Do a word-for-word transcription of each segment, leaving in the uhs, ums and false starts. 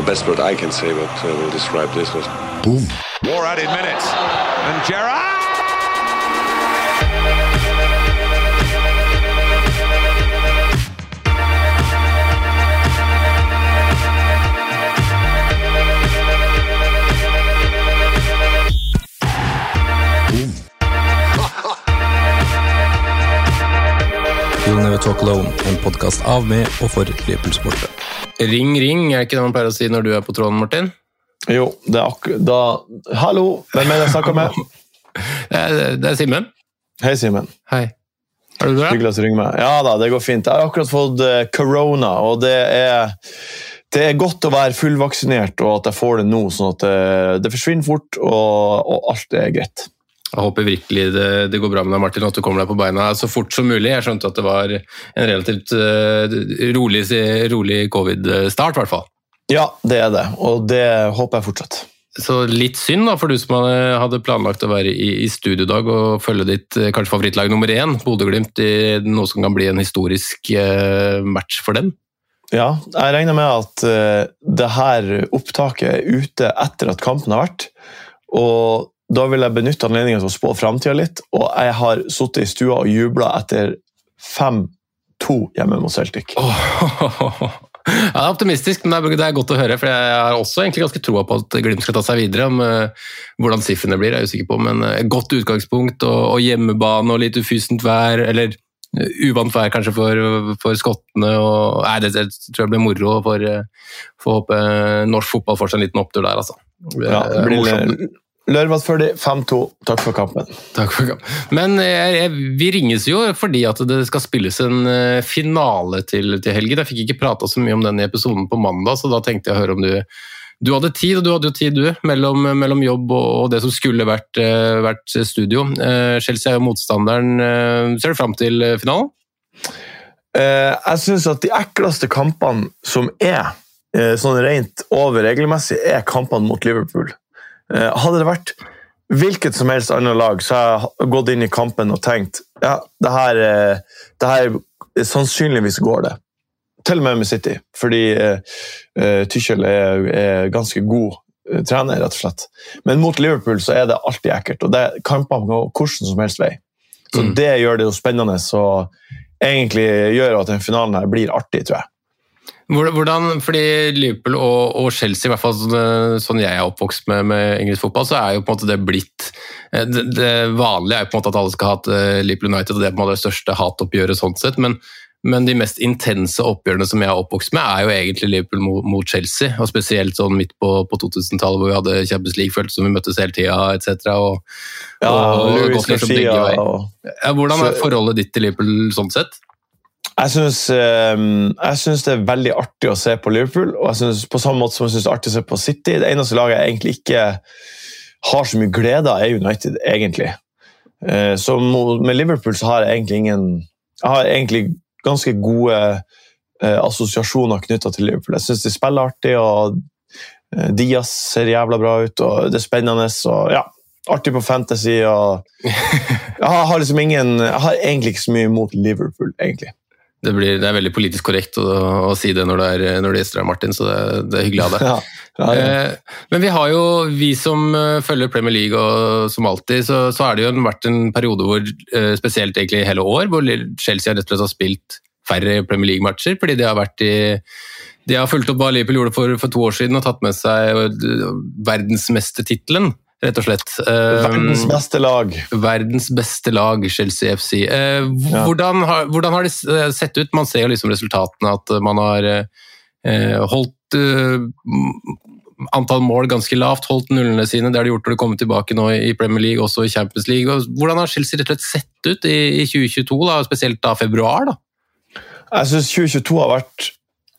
best word I can say, but uh, will describe this was boom. More added minutes, and Gerrard. You'll Never Talk Alone, en podcast av med og for Liverpool-sportere. Ring, ring, er ikke det man pleier å si når du er på tråden, Martin? Jo, det er akkurat da... Hallo, hvem er det jeg snakker med? Det er Simen. Hei, Simen. Hei. Er du bra? Hyggelig at du ringer meg. Ja da, det går fint. Jeg har akkurat fått uh, corona, og det er, det er godt å være fullvaksinert, og at jeg får det nå, sånn at det, det forsvinner fort, og, og alt er greit. Jeg håper virkelig det, det går bra med deg, Martin, at du kommer deg på beina så fort som mulig. Jeg skjønte at det var en relativt uh, rolig, rolig covid-start, i hvert fall. Ja, det er det, og det håper jeg fortsatt. Så litt synd da, for du som hadde planlagt å være i, i studiodag og følge ditt kanskje favorittlag nummer én, Bodø/Glimt, i noe som kan bli en historisk uh, match for dem. Ja, jeg regner med at uh, det her opptaket er ute etter at kampen har vært, og da vil jeg benytte anledningen til å spå fremtiden litt, og jeg har suttet i stua og jublet etter fem to hjemme mot Celtic. Oh, oh, oh, oh. Ja, det er optimistisk, men det er godt å høre, for jeg har også egentlig ganske troa på at Glimt skal ta seg videre. Om uh, hvordan siffrene blir, er jeg usikker på, men uh, godt utgangspunkt, og, og hjemmebane og litt ufysent vær, eller uh, uvant vær kanskje for, for skottene. Og, nei, det, det tror jeg blir moro for, uh, for å håpe norsk fotball får seg en liten opptur der, altså. Ja, det blir Lørvad for de, fem to. Takk for kampen. Takk for kampen. Men jeg, jeg, vi ringes jo fordi at det skal spilles en uh, finale til, til helgen. Jeg fikk ikke pratet så mye om den i episoden på mandag, så da tenkte jeg å høre om du, du hadde tid, og du hadde jo tid du, mellom, mellom jobb og, og det som skulle vært, uh, vært studio. Uh, Chelsea er jo motstanderen. Uh, ser du frem til finalen? Uh, jeg synes at de ekleste kampene som er, uh, sånn rent over regelmessig, er kampene mot Liverpool. Hadde det vært hvilket som helst annet lag, så har jeg gått inn i kampen og tenkt, ja, det her, det her sannsynligvis går det. Til og med med City, fordi uh, Tuchel er, er ganske god uh, trener, rett og slett. Men mot Liverpool så er det alltid ekkelt, og det er kamper på hvordan som helst vei. Så mm. det gjør det jo spennende, så egentlig gjør at den finalen her blir artig, tror jeg. Hvordan, fordi Liverpool og, og Chelsea, i hvert fall sånn, sånn jeg er oppvokst med, med engelsk fotball, så er jo på en måte det blitt, det, det vanlige er jo på en måte at alle skal ha et Liverpool United, og det er på en måte det største hatoppgjøret sånn sett, men, men de mest intense oppgjørene som jeg er oppvokst med er jo egentlig Liverpool mot, mot Chelsea, og spesielt sånn midt på, på to tusen-tallet hvor vi hadde Champions League-følt som vi møttes hele tiden, et cetera. Og, ja, og, og Louis Garcia. Og... Ja, hvordan er forholdet ditt til Liverpool sånn sett? Jeg synes, jeg synes det er veldig artig å se på Liverpool, og jeg synes, på samme måte som jeg synes det er artig å se på City. Det eneste laget jeg egentlig ikke har så mye glede av er United, egentlig. Så med Liverpool så har jeg egentlig ingen... Jeg har egentlig ganske gode assosiasjoner knyttet til Liverpool. Jeg synes de spiller artig, og Diaz ser jævla bra ut, og det er spennende, og ja, artig på fantasy, og jeg har liksom ingen... Jeg har egentlig ikke så mye mot Liverpool, egentlig. Det, blir, det er veldig politisk korrekt å, å si det når det er, når det er Estra Martin, så det, det er hyggelig av deg. Ja, ja, ja. Eh, men vi har jo, vi som følger Premier League, og som alltid, så, så har det jo vært en periode hvor, spesielt egentlig hele år, hvor Chelsea rett og slett har spilt færre Premier League-matcher, fordi de har vært i... De har fulgt opp hva Liverpool gjorde for, for to år siden, og tatt med seg verdensmestertitelen, rett og slett. Verdens beste lag. Verdens beste lag, Chelsea F C. Eh, hvordan, har, hvordan har det sett ut? Man ser jo liksom resultatene, at man har eh, holdt eh, antall mål ganske lavt, holdt nullene sine, det har de gjort når de kommer tilbake nå i Premier League, også i Champions League. Og hvordan har Chelsea rett og slett sett ut i, i tjue tjueto, da, spesielt da februar? Da? Jeg synes tjue tjueto har vært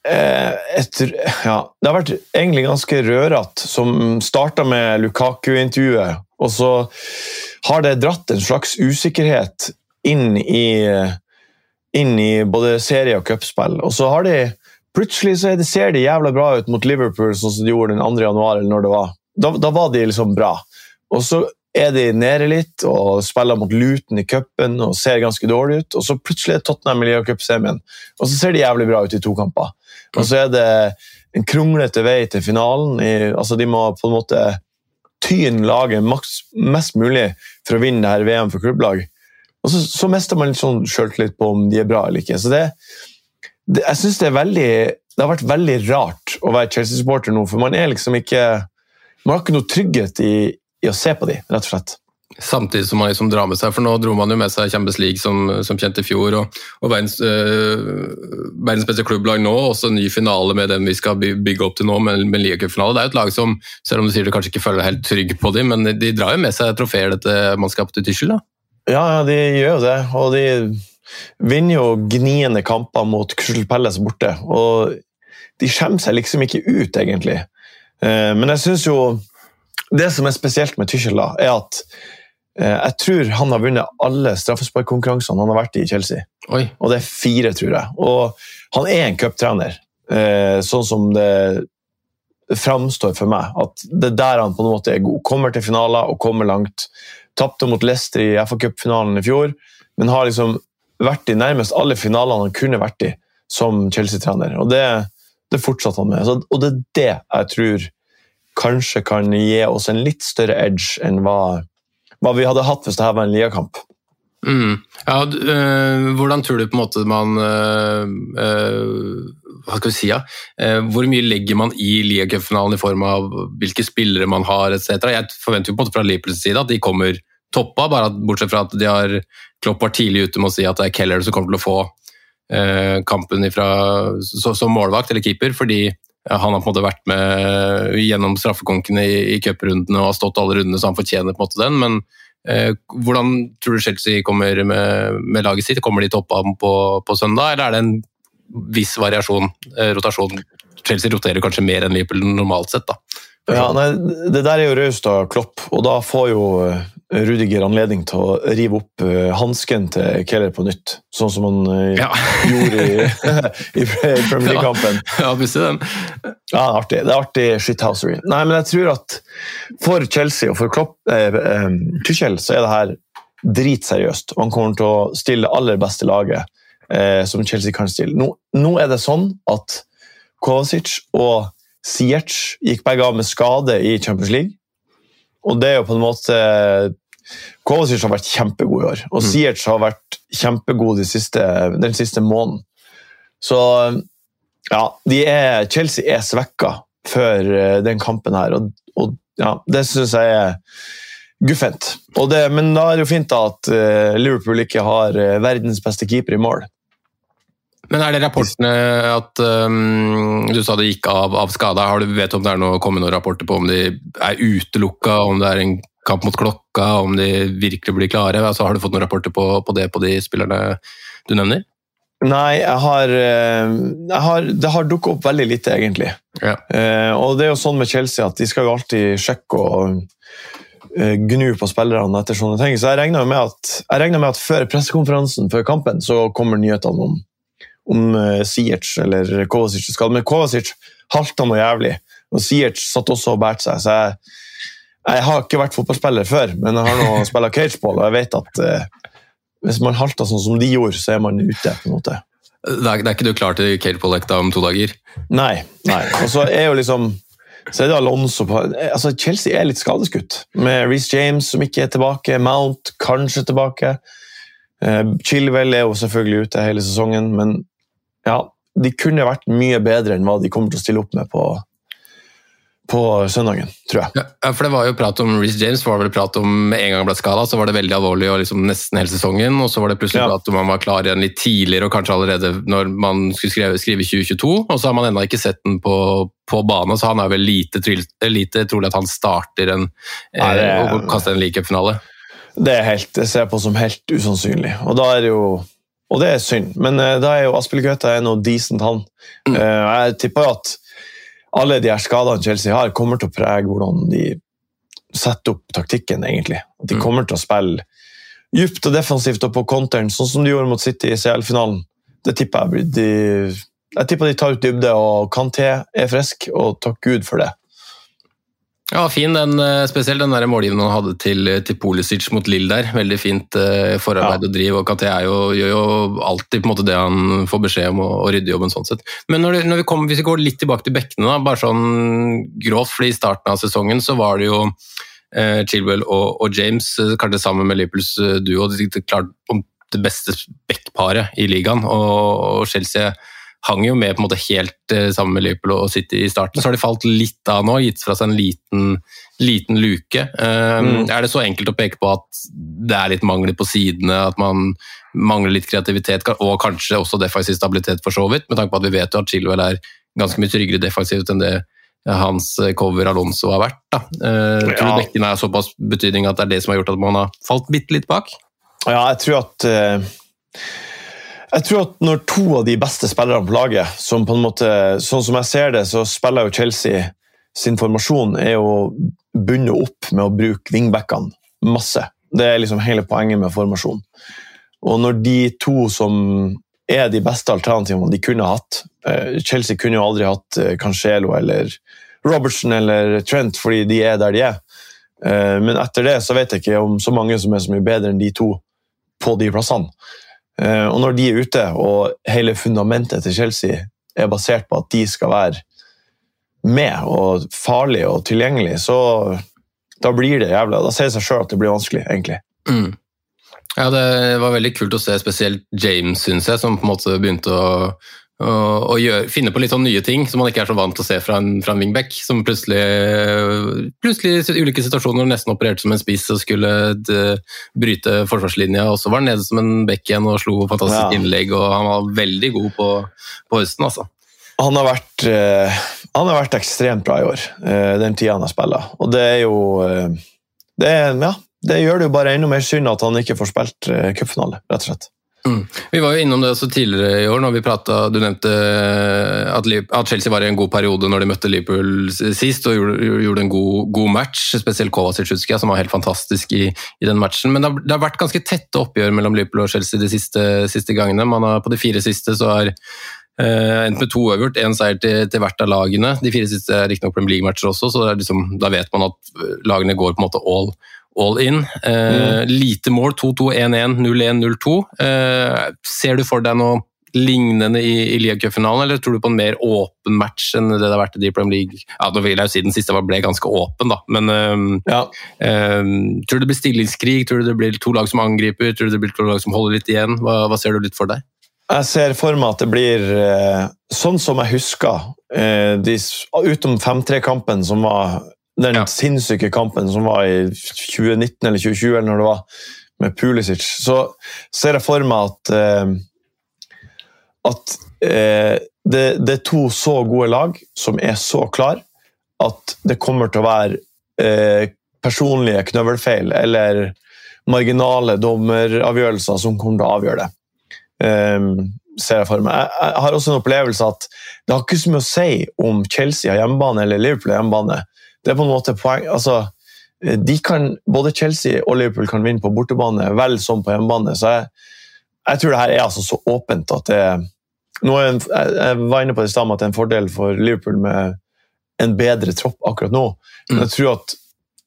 Et, ja, det har vært egentlig ganske rørat, som startet med Lukaku-intervjuet, og så har det dratt en slags usikkerhet inn i, inn i både serie- og cupspill, og så har de plutselig så det, ser de jævla bra ut mot Liverpool, sånn som de gjorde den andre januar, eller når det var. Da, da var de liksom bra. Og så er de nede litt og spiller mot Luton i cupen og ser ganske dårlig ut, og så plutselig er Tottenham i Liga Cup-semien, og så ser de jævlig bra ut i to kamper. Og så er det en kronglete vei til finalen, i, altså de må på en måte tyne laget maks, mest mulig for å vinne det her V M for klubblag. Og så, så mister man litt sånn selvtillit på om de er bra eller ikke. Så det, det, jeg synes det er veldig, det har vært veldig rart å være Chelsea-supporter nå, for man er liksom ikke, man har ikke noe trygghet i i å se på de, rett og slett. Samtidig som man liksom drar med seg, for nå dro man jo med seg Champions League som, som kjent i fjor, og, og verdens, øh, verdens beste klubblag nå, også en ny finale med den vi skal bygge opp til nå, med, med Liga Cup-finale. Det er jo et lag som, selv om du sier du kanskje ikke føler deg helt trygg på dem, men de drar jo med seg trofeer dette mannskapet til Tuchel, da? Ja, ja, de gjør jo det, og de vinner jo gniende kamper mot Crystal Palace borte, og de skjemmer seg liksom ikke ut, egentlig. Men jeg synes jo det som er spesielt med Tuchel da, er at eh, jeg tror han har vunnet alle straffesparkkonkurransene han har vært i Chelsea. Oi. Og det er fire, tror jeg. Og han er en cuptrener, eh, sånn som det framstår for meg. At det der han på en måte er god. Kommer til finaler og kommer langt. Tappte mot Leicester i F A Cup-finalen i fjor, men har liksom vært i nærmest alle finalene han kunne vært i som Chelsea-trener. Og det, det fortsatte han med. Så, og det er det jeg tror kanskje kan gi oss en litt større edge enn hva, hva vi hadde hatt hvis det her var en ligakamp. Mm. Ja, øh, hvordan tror du på en måte man øh, øh, hva skal vi si, ja? Uh, hvor mye legger man i Liga Cup-finalen i form av hvilke spillere man har, et cetera? Jeg forventer jo på en måte fra Liverpools side at de kommer toppa, bare at, bortsett fra at de har Klopp var tidlig ute med å si at det er Keller som kommer til å få uh, kampen ifra, så, som målvakt eller keeper, fordi han har på en måte vært med gjennom straffekonkene i, i cuprundene og har stått alle rundene, så han fortjener på en måte den. Men eh, hvordan tror du Chelsea kommer med, med laget sitt? Kommer de til opphav på, på søndag, eller er det en viss variasjon, eh, rotasjon? Chelsea roterer kanskje mer enn Liverpool normalt sett, da. Ja, nei, det der er jo raust av Klopp, og da får jo Rudiger anledning til å rive opp hansken til Keller på nytt, sånn som han ja. gjorde i, i Premier League-kampen. Ja, visste den. Ja, det er artig. Det er artig shithousery. Nei, men jeg tror at for Chelsea og for Klopp, eh, eh, Tuchel, så er det her dritseriøst, og han kommer til å stille aller beste laget eh, som Chelsea kan stille. Nå, nå er det sånn at Kovacic og Ziyech gikk begge av med skade i Champions League, og det er jo på en måte Kovacic har vært kjempegod i år, og mm. Ziyech har vært kjempegod de siste, den siste måneden. Så ja, de er, Chelsea er svekket før den kampen her, og, og ja, det synes jeg er guffent. Og det, men da er det jo fint da at uh, Liverpool ikke har uh, verdens beste keeper i mål. Men er det rapportene at um, du sa det gikk av, av skada? Har du vet om det er noe, kommet noen rapporter på om de er utelukka, om det er en kamp mot klokka, om de virkelig blir klare? Altså, har du fått noen rapporter på, på det på de spillerne du nevner? Nei, jeg har, jeg har det har dukket opp veldig lite egentlig. Ja. Uh, og det er jo sånn med Chelsea at de skal jo alltid sjekke og uh, gnu på spillerne etter sånne ting. Så jeg regner med at, jeg regner med at før pressekonferansen, før kampen, så kommer nyhetene om om Ziyech eller Kovacic skal. Men Kovacic halta noe jævlig, og Ziyech satt også og bært seg, så jeg, jeg har ikke vært fotballspiller før, men jeg har nå spillet cageball, og jeg vet at uh, hvis man halter sånn som de gjorde, så er man ute på en måte. Det er, det er ikke du klar til cageball-ekta om to dager? Nei, nei. Og så er jo liksom, så er det Alonso på, altså Chelsea er litt skadeskutt, med Reece James som ikke er tilbake, Mount kanskje tilbake, uh, Chilwell er jo selvfølgelig ute hele sesongen, men ja, de kunne vært mye bedre enn hva de kommer til å stille opp med på, på søndagen, tror jeg. Ja, for det var jo prat om Reece James, var det vel prat om med en gang han ble skadet, så var det veldig alvorlig og liksom nesten hele sesongen, og så var det plutselig ja. prat om han var klar igjen litt tidligere, og kanskje allerede når man skulle skrive, skrive tjue tjueto, og så har man enda ikke sett den på, på banen, så han er vel lite, lite trolig at han starter en, Nei, det, eh, og kaster en League Cup-finale. Det er helt, det ser jeg på som helt usannsynlig, og da er det jo Og det er synd, men uh, da er jo Aspilicueta noe decent han. Mm. Uh, jeg tipper jo at alle de her skadene Chelsea har kommer til å prege hvordan de setter opp taktikken egentlig. At de mm. kommer til å spille djupt og defensivt og på konteren, sånn som de gjorde mot City i C L-finalen. Det tipper jeg. De, jeg tipper de tar ut dybde, og Kanté er frisk, og takk Gud for det. Ja, fin, den, spesielt den der målgivningen han hadde til, til Pulisic mot Lille der. Veldig fint uh, forarbeid ja. Og driv, og Kanté er jo, gjør jo alltid på en måte det han får beskjed om, og rydde jobben sånn sett. Men når, det, når vi kommer, hvis vi går litt tilbake til bekkene, da, bare sånn grovt, fordi i starten av sesongen så var det jo uh, Chilwell og, og James, kanskje sammen med Liverpools uh, duo, de klart om det beste bekkparet i ligaen, og, og Chelsea hang jo med på en måte helt eh, sammen med Liverpool og City i starten, så har de falt litt av nå, gitt fra seg en liten, liten luke. Um, mm. Er det så enkelt å peke på at det er litt mangler på sidene, at man mangler litt kreativitet, og kanskje også defensiv stabilitet for så vidt, med tanke på at vi vet jo at Chilwell er ganske mye tryggere defensivt enn det hans cover Alonso har vært. Da. Uh, tror du bekken er såpass betydning at det er det som har gjort at man har falt bitte litt bak? Ja, jeg tror at... Uh... Jeg tror at når to av de beste spillerne på laget, som på en måte, sånn som jeg ser det, så spiller jo Chelsea sin formasjon er jo bundet opp med å bruke wingbackene masse. Det er liksom hele poenget med formasjon. Og når de to som er de beste alternativene de kunne hatt, Chelsea kunne jo aldri hatt Cancelo eller Robertson eller Trent, fordi de er der de er. Men etter det så vet jeg ikke om så mange som er så mye bedre enn de to på de plassene. Og når de er ute, og hele fundamentet til Chelsea er basert på at de skal være med og farlige og tilgjengelige, så da blir det jævla. Da ser det seg selv at det blir vanskelig, egentlig. Mm. Ja, det var veldig kult å se spesielt James, synes jeg, som på en måte begynte å og, og gjør, finne på litt sånn nye ting som man ikke er så vant til å se fra en, fra en wingback, som plutselig, plutselig i ulike situasjoner nesten opererte som en spiss og skulle de, bryte forsvarslinja, og så var han nede som en back igjen og slo fantastisk ja. Innlegg, og han var veldig god på, på høsten, altså. Han har vært, eh, han har vært ekstremt bra i år, eh, den tiden han har spillet, og det er jo eh, det, er, ja, det gjør det jo bare enda mer synd at han ikke får spilt eh, cupfinale, rett og slett. Mm. Vi var jo innom det også tidligere i år når vi pratet, du nevnte at, at Chelsea var i en god periode når de møtte Liverpool sist og gjorde, gjorde en god, god match, spesielt Kovacic som var helt fantastisk i, i den matchen, men det har, det har vært ganske tette oppgjør mellom Liverpool og Chelsea de siste, siste gangene. Man har, på de fire siste så har Uh, endt med to øvert, en seier til, til hvert av lagene. De fire siste er ikke nok Premier League-matcher også, så det er liksom, da vet man at lagene går på en måte all, all in. Uh, mm. Lite mål, to to, én én, null én, null to. Uh, ser du for deg noe lignende i, i Liga-cupfinalen, eller tror du på en mer åpen match enn det det har vært i Premier League? Ja, nå vil jeg jo si den siste ble ganske åpen, da, men uh, ja. uh, tror du det blir stillingskrig? Tror du det blir to lag som angriper? Tror du det blir to lag som holder litt igjen? Hva, hva ser du litt for deg? Jeg ser for meg at det blir eh, sånn som jeg husker, eh, de, utom fem tre kampen som var den ja. Sinnssyke kampen som var i tjue nitten eller tjue tjue, eller når det var med Pulisic, så ser jeg for meg at, eh, at eh, det, det er to så gode lag som er så klar at det kommer til å være eh, personlige knøvelfeil eller marginale dommeravgjørelser som kommer til å avgjøre det. Um, ser jeg for meg. Jeg, jeg har også en opplevelse at det har ikke så mye å si om Chelsea har hjemmebane eller Liverpool har hjemmebane. Det er på en måte poeng, altså de kan, både Chelsea og Liverpool kan vinne på bortebane vel som på hjemmebane, så jeg, jeg tror det her er altså så åpent at det nå er en, jeg var inne på det i stedet at det er en fordel for Liverpool med en bedre tropp akkurat nå, men jeg tror at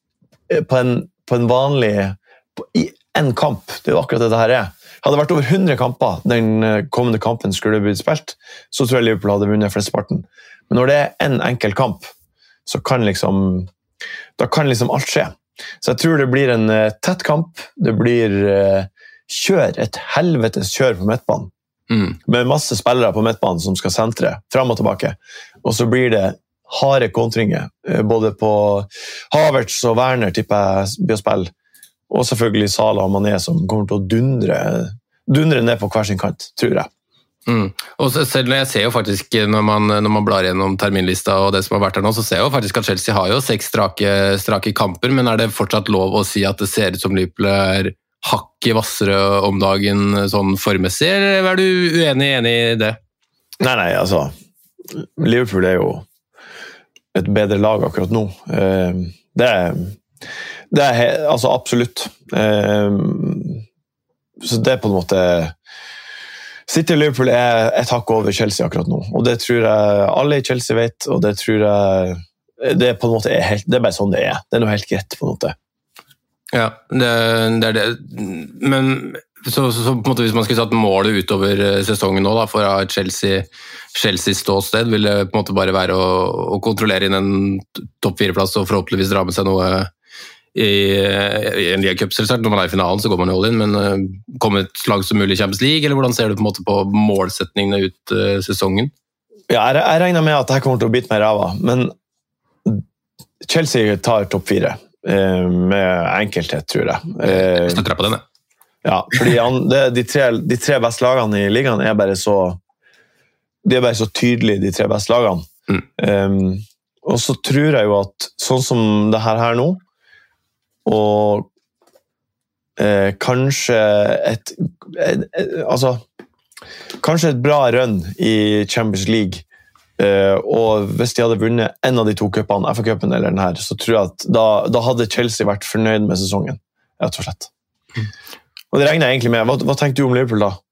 på en, på en vanlig på, i en kamp, det er jo akkurat det det her er. Hadde det vært over hundre kamper den kommende kampen skulle blitt spilt, så tror jeg Liverpool hadde vunnet flesteparten. Men når det er en enkel kamp, så kan liksom, da kan liksom alt skje. Så jeg tror det blir en tett kamp, det blir kjør, et helvetes kjør på midtbanen, mm. med masse spillere på midtbanen som skal sentre, frem og tilbake. Og så blir det harde kontringer, både på Havertz og Werner, tipper jeg blir å spille, og selvfølgelig Salah og Mané som kommer til å dundre, dundre ned på hver sin kant, tror jeg. Mm. Og selv jeg ser jo faktisk, når man, når man blar gjennom terminlista og det som har vært her nå, så ser jeg jo faktisk at Chelsea har jo seks strake, strake kamper, men er det fortsatt lov å si at det ser ut som Liverpool er hakket vassere om dagen sånn formessig, eller er du uenig, enig i det? Nei, nei, altså, Liverpool er jo et bedre lag akkurat nå. Det er Det er altså absolutt. Så det er på en måte City og Liverpool er et hakk over Chelsea akkurat nå, og det tror jeg alle i Chelsea vet, og det tror jeg det på en måte er, helt, det er bare sånn det er. Det er noe helt greit, på en måte. Ja, det, det er det. Men så, så, så på en måte, hvis man skulle satt målet utover sesongen nå, da, for å ha et Chelsea, Chelsea ståsted, vil det på en måte bare være å, å kontrollere inn en topp fire-plass og forhåpentligvis dra med seg noe i, i en Liga Cup, selvsagt. Når man er i finalen, så går man jo all in, men uh, kommer et slag som mulig i Champions League, eller hvordan ser du på en måte på målsetningene ut uh, sesongen? Ja, jeg, jeg regner med at dette kommer til å bite meg i ræva, men Chelsea tar topp fire uh, med enkelthet, tror jeg. Uh, jeg støtter deg på den, jeg. Ja, fordi han, det, de, tre, de tre beste lagene i ligaen er bare så de er bare så tydelige, de tre beste lagene. Mm. Um, og så tror jeg jo at sånn som det her her nå, og eh, kanskje et, et, et altså kanskje et bra run i Champions League, eh, og hvis de hadde vunnet en av de to cupene, F A-cupen eller den her, så tror jeg at da, da hadde Chelsea vært fornøyd med sesongen, rett og slett. Mm. Og det regner jeg egentlig med. Hva, hva tenkte du om Liverpool da?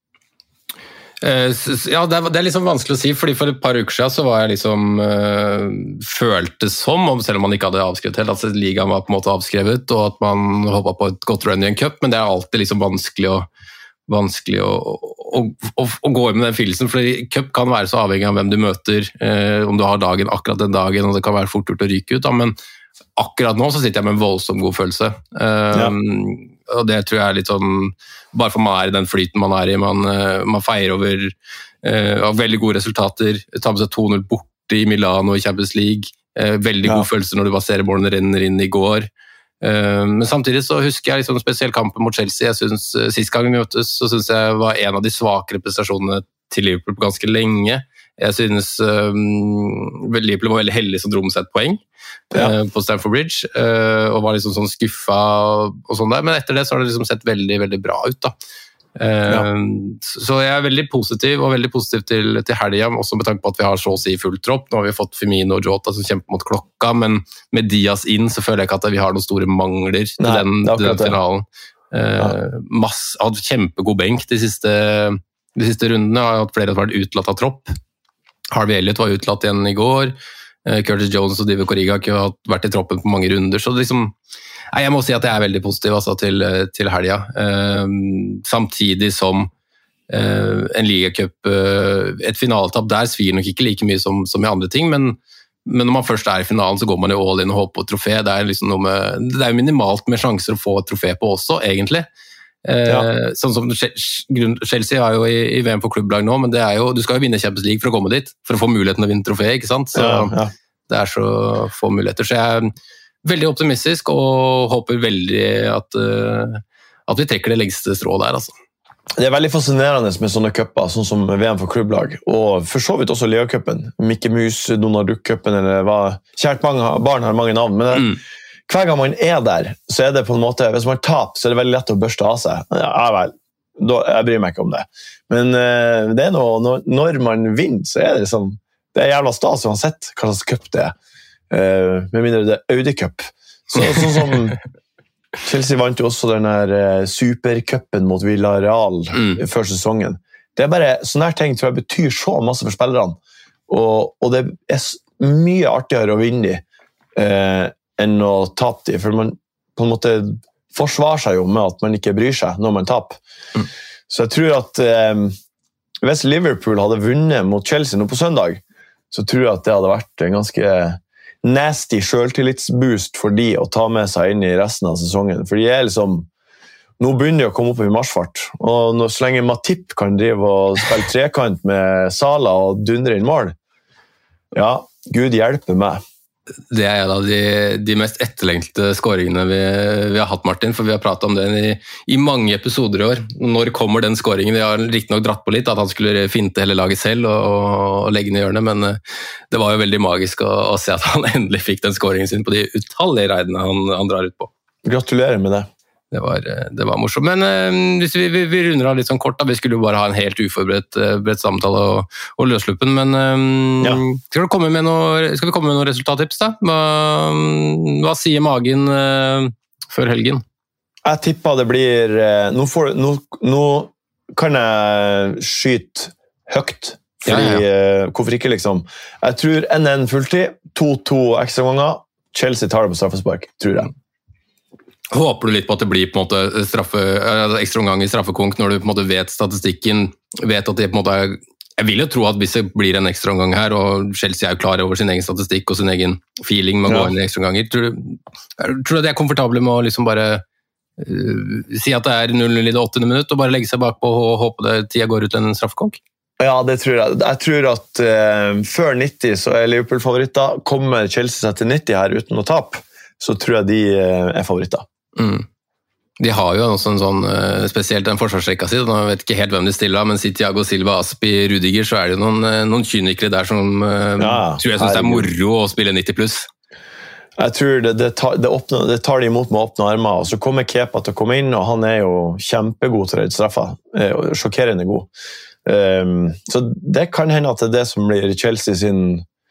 Ja, det er, det er liksom vanskelig å si, fordi for et par uker siden så var jeg liksom øh, følte som, selv om man ikke hadde avskrevet helt, at ligaen var på en måte avskrevet, og at man hoppet på et godt run i en cup, men det er alltid liksom vanskelig å, vanskelig å, å, å, å gå med den følelsen, fordi cup kan være så avhengig av hvem du møter, øh, om du har dagen akkurat den dagen, og det kan være fort gjort å ryke ut, da, men akkurat nå så sitter jeg med en voldsom god følelse. Uh, ja. Og det tror jeg er litt sånn, bare for man er i den flyten man er i, man, man feirer over uh, veldig gode resultater, tar med seg to null borte i Milano i Champions League, uh, veldig ja. God følelse når du bare ser målene renner inn i går. Uh, men samtidig så husker jeg liksom spesielt kampen mot Chelsea. Jeg synes, uh, sist gang vi møttes, så synes jeg var en av de svakere prestasjonene til Liverpool på ganske lenge. Jeg synes um, Liverpool var veldig heldig som dro med seg et poeng ja. uh, på Stamford Bridge, uh, og var liksom sånn skuffa og sånn der, men etter det så har det liksom sett veldig, veldig bra ut da. Uh, ja. Så jeg er veldig positiv, og veldig positiv til, til helga, også med tanke på at vi har så å si full tropp. Nå har vi fått Firmino og Jota som kjemper mot klokka, men med Diaz inn så føler jeg ikke at vi har noen store mangler til Nei, den, den finalen. Uh, ja. Masse, har hatt kjempegod benk de siste, de siste rundene, har hatt flere som har vært utlatt av tropp. Harvey Elliott var utlatt igjen i går. Curtis Jones og Divock Origi har vært i troppen på mange runder. Så liksom, nei, jeg må si at jeg er veldig positiv altså, til, til helga. Uh, samtidig som uh, en ligacup, uh, et finaletap der svir nok ikke like mye som, som i andre ting, men, men når man først er i finalen, så går man jo all in og håper på et trofé. Det er, liksom noe med, det er minimalt med sjanser å få et trofé på også, egentlig. Ja. Sånn som Chelsea er jo i, i V M for klubblag nå, men det er jo, du skal jo vinne Champions League for å komme dit, for å få muligheten å vinne trofé, ikke sant? Så ja, ja. Det er så få muligheter, så jeg er veldig optimistisk og håper veldig at, uh, at vi trekker det lengste strået der, altså. Det er veldig fascinerende med sånne cuper, sånn som V M for klubblag, og for så vidt også Liga-cupen, Mickey Mouse, Donald Duck-cupen, eller hva, kjært mange, barn har mange navn, men det, mm. hver gang man er der, så er det på en måte, hvis man taper, så er det veldig lett å børste av seg. Ja, vel, da, jeg bryr meg ikke om det. Men uh, det er noe, når, når man vinner, så er det liksom, det er jævla stas uansett hva slags cup det er. Uh, med mindre det er Audi Cup. Så, sånn som Chelsea vant jo også den der uh, supercupen mot Villarreal mm. før sesongen. Det er bare, sånne her ting tror jeg betyr så masse for spillerne. Og, og det er mye artigere å vinne i. Uh, enn å tape de, for man på en måte forsvarer seg jo med at man ikke bryr seg når man taper. Mm. Så jeg tror at eh, hvis Liverpool hadde vunnet mot Chelsea nå på søndag, så tror jeg at det hadde vært en ganske nasty selvtillitsboost for de å ta med seg inn i resten av sesongen. For de er liksom, nå begynner de å komme opp i marsfart, og når, så lenge Matip kan drive og spille trekant med Salah og dundre inn mål, ja, Gud hjelpe meg. Det er en av de, de mest etterlengte skåringene vi, vi har hatt, Martin, for vi har pratet om det i, i mange episoder i år. Når kommer den skåringen? Vi har riktig nok dratt på litt, at han skulle finte hele laget selv og, og legge ned hjørnet, men det var jo veldig magisk å, å se at han endelig fikk den skåringen sin på de utallige reidene han, han drar ut på. Gratulerer med det. Det var, det var morsomt. Men uh, hvis vi, vi, vi runder av litt sånn kort, da, vi skulle jo bare ha en helt uforberedt uh, samtale og, og løsluppen, men um, ja. skal, du komme med noe, skal vi komme med noen resultattips da? Hva, hva sier magen uh, før helgen? Jeg tipper det blir, uh, nå, får, nå, nå kan jeg skyte høyt, Fordi, ja, ja. uh, hvorfor ikke liksom? Jeg tror en en fulltid, to to ekstra ganger, Chelsea tar det på straffespark, tror jeg. Håper du litt på at det blir på en måte straffe, ekstra omgang i straffekonk når du på en måte vet statistikken, vet at det på en måte er... Jeg vil jo tro at hvis det blir en ekstra omgang her, og Chelsea er jo klar over sin egen statistikk og sin egen feeling med å ja. gå inn i ekstra omganger, tror du, tror du de er komfortable med å liksom bare uh, si at det er null null i det åttende minutt, og bare legge seg bak på og håpe det tida går ut en straffekonk? Ja, det tror jeg. Jeg tror at uh, før nitti så er Liverpool favoritter. Kommer Chelsea seg til nitti her uten å tape, så tror jeg de uh, er favoritter. Mm. De har jo også en sånn, spesielt den forsvarsrekka si, nå vet ikke helt hvem de stiller av, men sier Thiago Silva, Aspi, Rudiger, så er det jo noen, noen kynikere der som ja, tror jeg synes det er moro å spille nitti pluss. Jeg tror det, det, tar, det, åpner, det tar de imot med åpne armer, og så kommer Kepa til å komme inn, og han er jo kjempegod til å redde straffa, sjokkerende god. Um, så det kan hende at det er det som blir Chelsea sin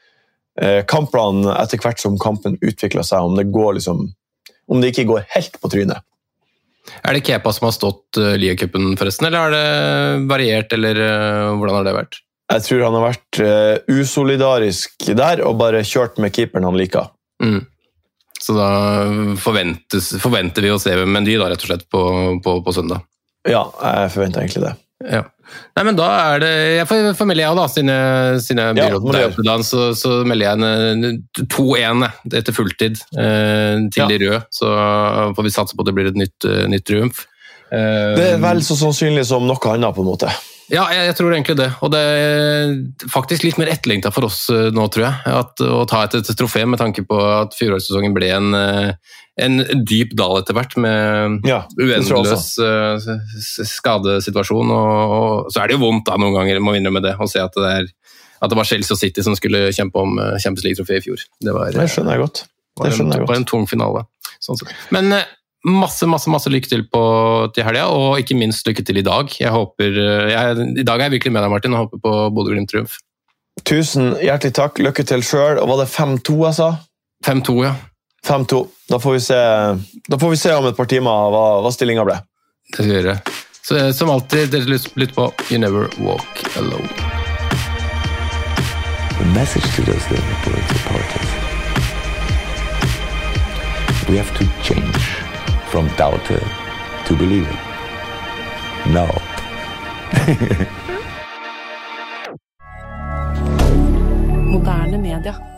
uh, kampplan etter hvert som kampen utvikler seg, om det går liksom, om det ikke går helt på trynet. Er det Kepa som har stått uh, Liga-cupen forresten, eller har det variert, eller uh, hvordan har det vært? Jeg tror han har vært uh, usolidarisk der, og bare kjørt med keeperen han liker. Mm. Så da forventes, forventer vi å se Mendy da, rett og slett, på, på, på søndag? Ja, jeg forventer egentlig det. Ja. Nei, men da er det, jeg får, får melde jeg da, sine, sine byråd ja, der oppe da, så, så melder jeg en to en etter fulltid eh, til ja. de røde, så får vi satse på at det blir et nytt, nytt triumf. Eh, det er vel så sannsynlig som noe annet på en måte. Ja, jeg, jeg tror egentlig det, og det er faktisk litt mer etterlengtet for oss nå, tror jeg, at, å ta et, et trofé med tanke på at fjorårssesongen ble en, en dyp dal etter hvert med ja, uendeløs skadesituasjon, og, og så er det jo vondt da noen ganger, må vi innrømme det, å se at det, er, at det var Chelsea og City som skulle kjempe om Champions League-trofé i fjor. Det var, det skjønner jeg godt. Det skjønner jeg godt. Det var en tung finale. Sånn sett. Men masse, masse, masse lykke til på, til helga, og ikke minst lykke til i dag. Jeg håper, jeg, I dag er jeg virkelig med deg, Martin, og håper på Bodø-Glimt triumf. Tusen hjertelig takk, lykke til selv. Og var det fem to, altså? fem to, ja. fem to. Da får vi se, da får vi se om et par timer hva, hva stillingen ble. Det skal vi gjøre. Så, som alltid, dere lytter på You Never Walk Alone. The message to those Liverpool supporters. We have to change from doubter to believer. No. Moderne media.